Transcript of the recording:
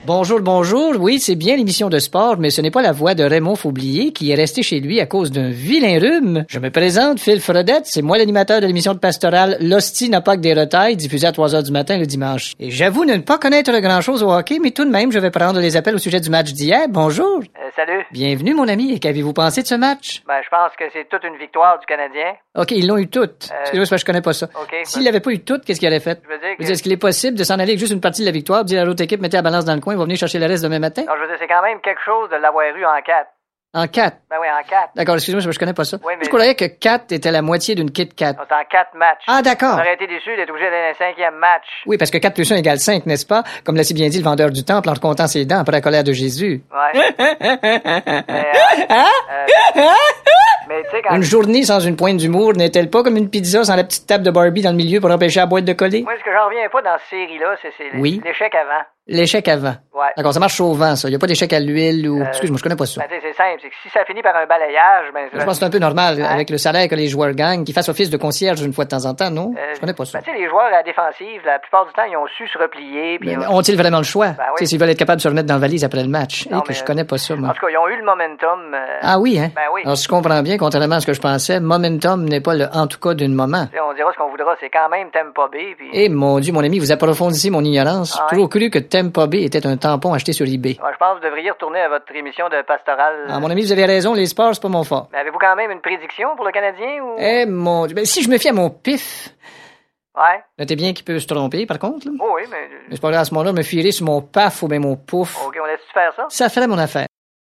Bonjour, bonjour. Oui, c'est bien l'émission de sport, mais ce n'est pas la voix de Raymond Faublier qui est resté chez lui à cause d'un vilain rhume. Je me présente, Phil Fredette, c'est moi l'animateur de l'émission de pastorale L'Hostie n'a pas que des retailles, diffusée à 3h du matin le dimanche. Et j'avoue ne pas connaître grand-chose au hockey, mais tout de même, je vais prendre les appels au sujet du match d'hier. Bonjour. Salut. Bienvenue, mon ami. Et qu'avez-vous pensé de ce match? Ben, je pense que c'est toute une victoire du Canadien. OK, ils l'ont eu toutes. Excusez-moi, c'est parce que je connais pas ça. OK. S'ils l'avaient pas eu toutes, qu'est-ce qu'il aurait fait? Je veux dire que... Est-ce qu'il est possible de s'en aller avec juste une partie de la victoire, dire à l'autre équipe, mettez la balance dans le coin, ils vont venir chercher le reste demain matin? Non, je veux dire, c'est quand même quelque chose de l'avoir eu en 4. En 4? Ben oui, en 4. D'accord, excusez-moi, je connais pas ça. Oui, mais... Je croyais que 4 était la moitié d'une Kit Kat. C'est en 4 matchs. Ah, d'accord. On aurait été déçus d'être obligé d'aller dans un 5e match. Oui, parce que 4 plus 1 égale 5, n'est-ce pas? Comme l'a si bien dit le vendeur du temple en comptant ses dents après la colère de Jésus. Ouais. Mais tu sais, quand... Une journée sans une pointe d'humour n'est-elle pas comme une pizza sans la petite table de Barbie dans le milieu pour empêcher la boîte de coller? Moi, ce que j'en reviens pas dans cette série-là, c'est Oui. l'échec avant. L'échec avant. Ouais. D'accord, ça marche au vent, ça. Il n'y a pas d'échec à l'huile ou... Excuse-moi, je connais pas ça. Ben, tu sais, c'est simple. C'est que si ça finit par un balayage, ben... Je pense que c'est un peu normal, avec le salaire que les joueurs gagnent, qu'ils fassent office de concierge une fois de temps en temps, non? Je connais pas ça. Ben, tu sais, les joueurs à la défensive, la plupart du temps, ils ont su se replier. Puis Mais ont-ils vraiment le choix? Ben oui. Tu sais, s'ils veulent être capables de se remettre dans la valise après le match. Non, Et que je connais pas ça, moi. En tout cas, ils ont eu le momentum. Ah oui, hein? Ben oui. Alors, si je comprends bien, contrairement à ce que je pensais, momentum n'est pas le en tout cas d'une moment. On dira ce qu'on voudra, c'est quand même Tampa Bay. Puis... Eh, mon Dieu, mon ami, vous approfondissez mon ignorance. Ah ouais? Toujours cru que Tampa Bay était un tampon acheté sur eBay. Ouais, je pense que vous devriez retourner à votre émission de pastoral. Ah, mon ami, vous avez raison, les sports, c'est pas mon fort. Mais avez-vous quand même une prédiction pour le Canadien ou... Eh, mon Dieu. Ben, si je me fie à mon pif, Ouais. notez bien qu'il peut se tromper, par contre, là. Oh oui, mais... Mais c'est pas grave, à ce moment-là, me fierai sur mon paf ou bien mon pouf. OK, on laisse-tu faire ça? Ça ferait mon affaire.